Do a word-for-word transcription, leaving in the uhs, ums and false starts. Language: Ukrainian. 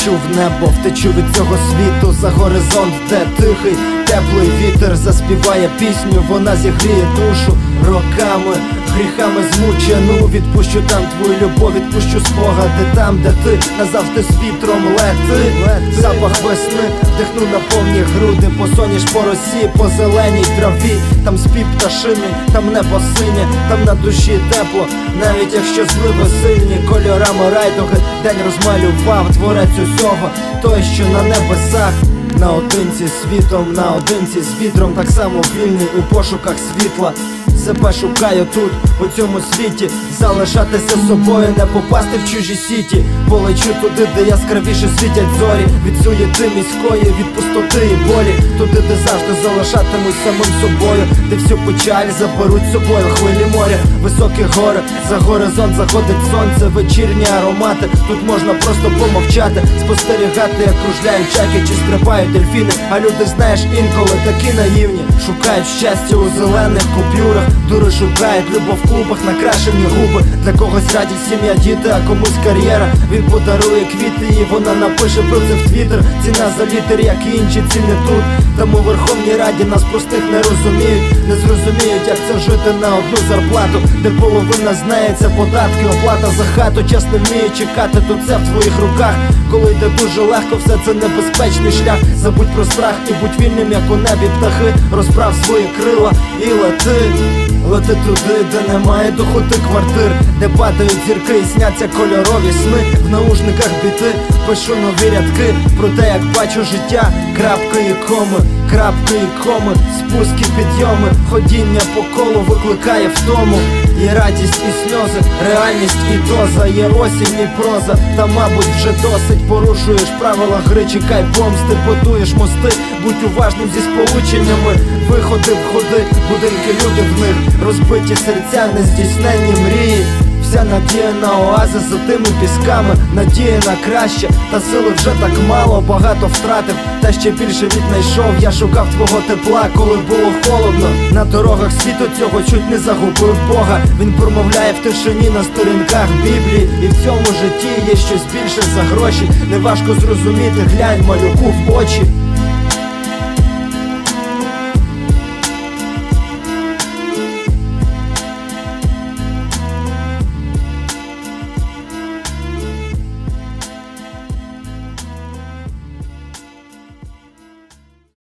Втечу в небо, втечу від цього світу за горизонт, де тихий, теплий вітер заспіває пісню, вона зігріє душу роками, гріхами змучену. Відпущу там твою любов, відпущу спогади там, де ти назавжди з вітром лети. Запах весни вдихну на повні груди, посоніш по росі, по зеленій траві. Там спів пташини, там небо синє, там на душі тепло, навіть якщо зливи сильні. Кольорами райдуги день розмалював творець усього, той, що на небесах. Наодинці з світом, наодинці з вітром, так само вільний у пошуках світла. Себе шукаю тут, у цьому світі, залишатися собою, не попасти в чужі сіті. Полечу туди, де яскравіше світять зорі, від суєти міської, від пустоти і болі. Туди, де завжди залишатимусь самим собою, де всю печаль заберуть з собою хвилі моря. Високі гори, за горизонт заходить сонце, вечірні аромати. Тут можна просто помовчати, спостерігати, як кружляють чайки чи стрибають дельфіни. А люди, знаєш, інколи такі наївні, шукають щастя у зелених купюрах. Дури шукають любов в клубах, накрашені губи. Для когось радість сім'я, діти, а комусь кар'єра. Він подарує квіти і вона напише про це в твіттер. Ціна за літер, як і інші ціни тут. Тому у Верховній Раді нас простих не розуміють. Не зрозуміють, як це жити на одну зарплату, де половина знається податки, оплата за хату. Час не вміє чекати, тут все в твоїх руках. Коли йде дуже легко, все це небезпечний шлях. Забудь про страх і будь вільним, як у небі птахи. Розправ свої крила і лети. Лети туди, де немає дохоти квартир, де падають зірки і сняться кольорові сни. В наушниках біти, пишу нові рядки про те, як бачу життя. Крапки і коми, крапки і коми, спуски, підйоми. Ходіння по колу викликає втому. Є радість і сльози, реальність і доза. Є осінь і проза, та мабуть вже досить. Порушуєш правила гри, чекай помсти. Будуєш мости, будь уважним зі сполученнями. Виходи, входи, будинки, люди в них. Розбиті серця, нездійсненні мрії. Вся надія на оази за тими пісками. Надія на краще, та сили вже так мало. Багато втратив, та ще більше віднайшов. Я шукав твого тепла, коли було холодно. На дорогах світу цього чуть не загубив Бога. Він промовляє в тишині на сторінках Біблії. І в цьому житті є щось більше за гроші. Неважко зрозуміти, глянь малюку в очі.